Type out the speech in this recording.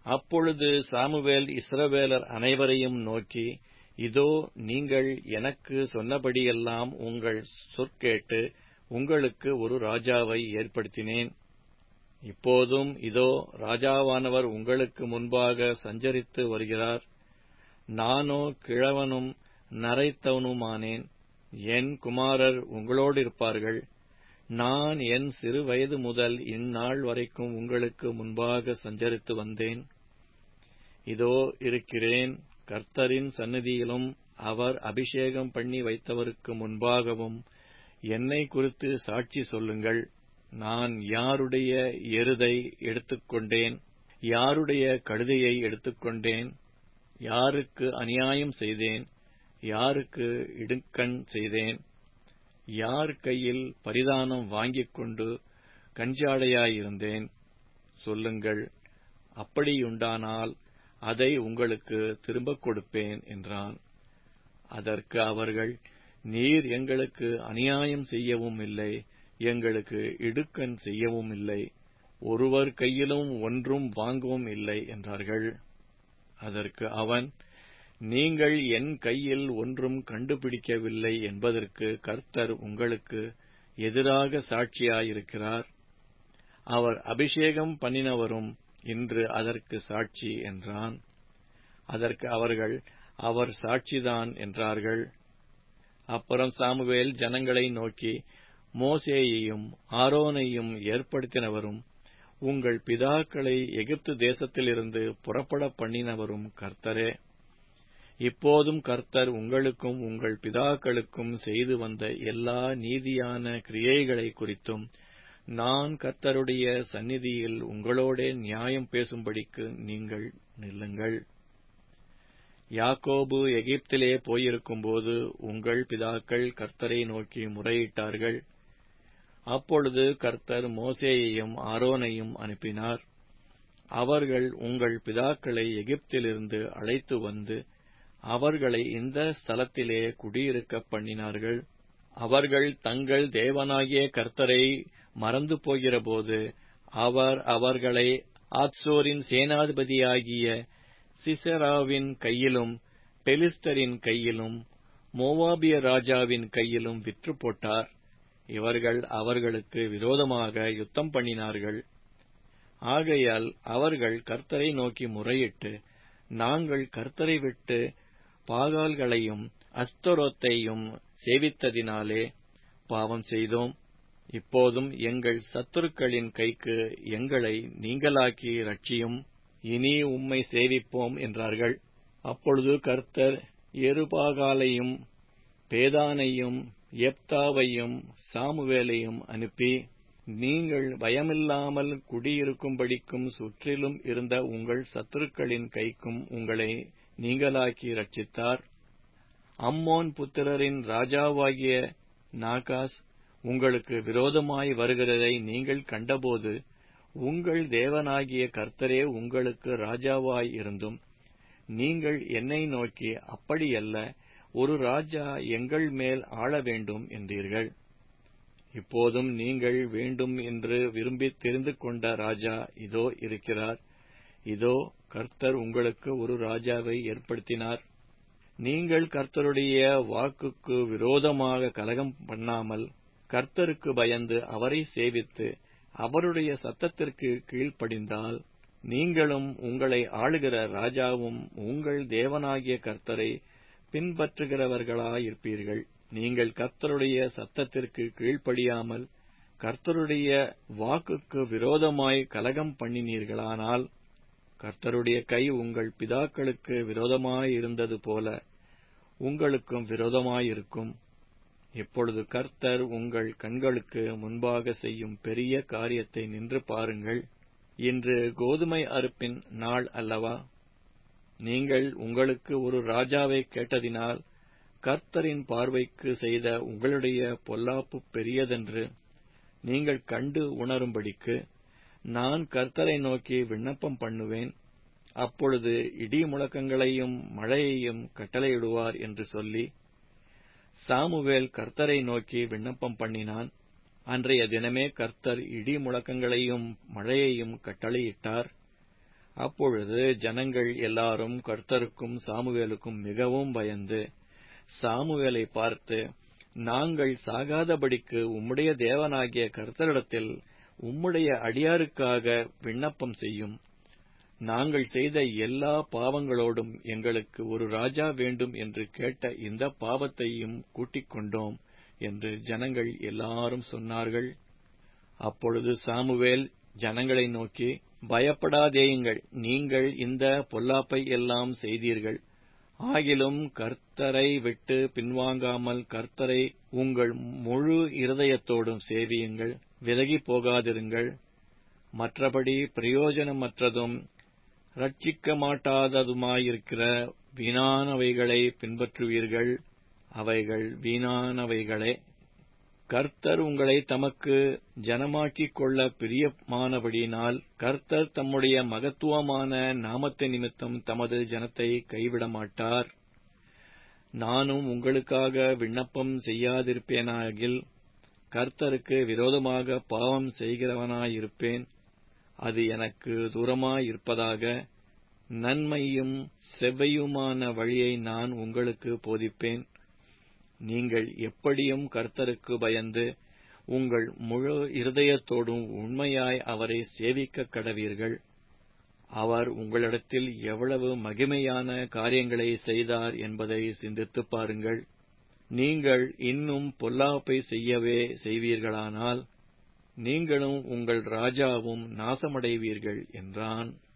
அப்பொழுது சாமுவேல் இஸ்ரவேலர் அனைவரையும் நோக்கி, இதோ, நீங்கள் எனக்கு சொன்னபடியெல்லாம் உங்கள் சொற்கேட்டு உங்களுக்கு ஒரு ராஜாவை ஏற்படுத்தினேன். இப்போதும் இதோ, ராஜாவானவர் உங்களுக்கு முன்பாக சஞ்சரித்து வருகிறார். நானோ கிழவனும் நரைத்தவனுமானேன். என் குமாரர் உங்களோடிருப்பார்கள். நான் என் சிறு வயது முதல் இந்நாள் வரைக்கும் உங்களுக்கு முன்பாக சஞ்சரித்து வந்தேன். இதோ இருக்கிறேன், கர்த்தரின் சந்நிதியிலும் அவர் அபிஷேகம் பண்ணி வைத்தவருக்கு முன்பாகவும் என்னை குறித்து சாட்சி சொல்லுங்கள். நான் யாருடைய எருதை எடுத்துக்கொண்டேன், யாருடைய கழுதையை எடுத்துக்கொண்டேன், யாருக்கு அநியாயம் செய்தேன், யாருக்கு இடுக்கண் செய்தேன், யார் கையில் பரிதானம் வாங்கிக் கொண்டு கஞ்சாடையாயிருந்தேன், சொல்லுங்கள். அப்படியுண்டானால் அதை உங்களுக்கு திரும்பக் கொடுப்பேன் என்றான். அதற்கு அவர்கள், நீர் எங்களுக்கு அநியாயம் செய்யவும் இல்லை, எங்களுக்கு இடுக்கண் செய்யவும் இல்லை, ஒருவர் கையிலும் ஒன்றும் வாங்கவும் இல்லை என்றார்கள். அதற்கு அவன், நீங்கள் என் கையில் ஒன்றும் கண்டுபிடிக்கவில்லை என்பதற்கு கர்த்தர் உங்களுக்கு எதிராக சாட்சியாயிருக்கிறார். அவர் அபிஷேகம் பண்ணினவரும் இன்று அதற்கு சாட்சி என்றான். அதற்கு அவர்கள், அவர் சாட்சிதான் என்றார்கள். அப்புறம் சாமுவேல் ஜனங்களை நோக்கி, மோசேயையும் ஆரோனையும் ஏற்படுத்தினவரும் உங்கள் பிதாக்களை எகிப்து தேசத்திலிருந்து புறப்பட பண்ணினவரும் கர்த்தரே. இப்போதும் கர்த்தர் உங்களுக்கும் உங்கள் பிதாக்களுக்கும் செய்து வந்த எல்லா நீதியான கிரியைகளை குறித்தும் நான் கர்த்தருடைய சந்நிதியில் உங்களோடே நியாயம் பேசும்படிக்கு நீங்கள் நில்லுங்கள். யாக்கோபு எகிப்திலே போயிருக்கும்போது உங்கள் பிதாக்கள் கர்த்தரை நோக்கி முறையிட்டார்கள். அப்பொழுது கர்த்தர் மோசேயையும் ஆரோனையும் அனுப்பினார். அவர்கள் உங்கள் பிதாக்களை எகிப்திலிருந்து அழைத்து வந்து அவர்களை இந்த ஸ்தலத்திலே குடியிருக்க பண்ணினார்கள். அவர்கள் தங்கள் தேவனாகிய கர்த்தரை மறந்து போகிறபோது அவர் அவர்களை ஆத்சோரின் சேனாதிபதியாகிய சிசெராவின் கையிலும் பெலிஸ்தரின் கையிலும் மோவாபிய ராஜாவின் கையிலும் விற்று போட்டார். இவர்கள் அவர்களுக்கு விரோதமாக யுத்தம் பண்ணினார்கள். ஆகையால் அவர்கள் கர்த்தரை நோக்கி முறையிட்டு, நாங்கள் கர்த்தரை விட்டு பாகால்களையும் அஸ்தரோத்தையும் சேவித்ததினாலே பாவம் செய்தோம். இப்போதும் எங்கள் சத்துருக்களின் கைக்கு எங்களை நீங்கலாக்கி ரட்சியும். இனி உம்மை சேவிப்போம் என்றார்கள். அப்பொழுது கர்த்தர் யெருபாகாலையும் பேதானையும் யெப்தாவையும் சாமுவேலையும் அனுப்பி, நீங்கள் பயமில்லாமல் குடியிருக்கும்படிக்கும் சுற்றிலும் இருந்த உங்கள் சத்துருக்களின் கைக்கும் உங்களை நீங்கலாக்கி ரட்சித்தார். அம்மோன் புத்திரரின் ராஜாவாகிய நாகாஸ் உங்களுக்கு விரோதமாய் வருகிறதை நீங்கள் கண்டபோது உங்கள் தேவனாகிய கர்த்தரே உங்களுக்கு ராஜாவாய் இருந்தும் நீங்கள் என்னை நோக்கி, அப்படியல்ல, ஒரு ராஜா எங்கள் மேல் ஆள வேண்டும் என்றீர்கள். இப்போதும் நீங்கள் வேண்டும் என்று விரும்பி தெரிந்து கொண்ட ராஜா இதோ இருக்கிறார். இதோ கர்த்தர் உங்களுக்கு ஒரு ராஜாவை ஏற்படுத்தினார். நீங்கள் கர்த்தருடைய வாக்குக்கு விரோதமாக கலகம் பண்ணாமல் கர்த்தருக்கு பயந்து அவரை சேவித்து அவருடைய சத்தத்திற்கு கீழ்ப்படிந்தால் நீங்களும் உங்களை ஆளுகிற ராஜாவும் உங்கள் தேவனாகிய கர்த்தரை பின்பற்றுகிறவர்களாயிருப்பீர்கள். நீங்கள் கர்த்தருடைய சத்தத்திற்கு கீழ்ப்படியாமல் கர்த்தருடைய வாக்குக்கு விரோதமாய் கலகம் பண்ணினீர்களானால் கர்த்தருடைய கை உங்கள் பிதாக்களுக்கு விரோதமாயிருந்தது போல உங்களுக்கும் விரோதமாயிருக்கும். இப்பொழுது கர்த்தர் உங்கள் கண்களுக்கு முன்பாக செய்யும் பெரிய காரியத்தை நின்று பாருங்கள். இன்று கோதுமை அறுப்பின் நாள் அல்லவா? நீங்கள் உங்களுக்கு ஒரு ராஜாவை கேட்டதினால் கர்த்தரின் பார்வைக்கு செய்த உங்களுடைய பொல்லாப்பு பெரியதென்று நீங்கள் கண்டு உணரும்படிக்கு நான் கர்த்தரை நோக்கி விண்ணப்பம் பண்ணுவேன். அப்பொழுது இடி முழக்கங்களையும் மழையையும் கட்டளையிடுவார் என்று சொல்லி சாமுவேல் கர்த்தரை நோக்கி விண்ணப்பம் பண்ணினான். அன்றைய தினமே கர்த்தர் இடி முழக்கங்களையும் மழையையும் கட்டளையிட்டார். அப்பொழுது ஜனங்கள் எல்லாரும் கர்த்தருக்கும் சாமுவேலுக்கும் மிகவும் பயந்து சாமுவேலை பார்த்து, நாங்கள் சாகாதபடிக்கு உம்முடைய தேவனாகிய கர்த்தரிடத்தில் உம்முடைய அடியாருக்காக விண்ணப்பம் செய்யும். நாங்கள் செய்த எல்லா பாவங்களோடும் எங்களுக்கு ஒரு ராஜா வேண்டும் என்று கேட்ட இந்த பாவத்தையும் கூட்டிக் கொண்டோம் என்று ஜனங்கள் எல்லாரும் சொன்னார்கள். அப்பொழுது சாமுவேல் ஜனங்களை நோக்கி, பயப்படாதேயுங்கள், நீங்கள் இந்த பொல்லாப்பை எல்லாம் செய்தீர்கள். ஆகிலும் கர்த்தரை விட்டு பின்வாங்காமல் கர்த்தரை உங்கள் முழு இருதயத்தோடும் சேவியுங்கள், விலகி போகாதிருங்கள். மற்றபடி பிரயோஜனமற்றதும் ரட்சிக்க மாட்டாததுமாயிருக்கிற வீணானவைகளை பின்பற்றுவீர்கள், அவைகள் வீணானவைகளே. கர்த்தர் உங்களை தமக்கு ஜனமாக்கிக் கொள்ள பிரியமானபடியினால் கர்த்தர் தம்முடைய மகத்துவமான நாமத்தை நிமித்தம் தமது ஜனத்தை கைவிடமாட்டார். நானும் உங்களுக்காக விண்ணப்பம் செய்யாதிருப்பேனாகில் கர்த்தருக்கு விரோதமாக பாவம் செய்கிறவனாயிருப்பேன். அது எனக்கு தூரமாயிருப்பதாக. நன்மையும் செவ்வையுமான வழியை நான் உங்களுக்கு போதிப்பேன். நீங்கள் எப்படியும் கர்த்தருக்கு பயந்து உங்கள் முழு இருதயத்தோடும் உண்மையாய் அவரை சேவிக்கக் கடவீர்கள். அவர் உங்களிடத்தில் எவ்வளவு மகிமையான காரியங்களை செய்தார் என்பதை சிந்தித்துப் பாருங்கள். நீங்கள் இன்னும் பொல்லாப்பை செய்யவே செய்வீர்களானால் நீங்களும் உங்கள் ராஜாவும் நாசமடைவீர்கள் என்றான்.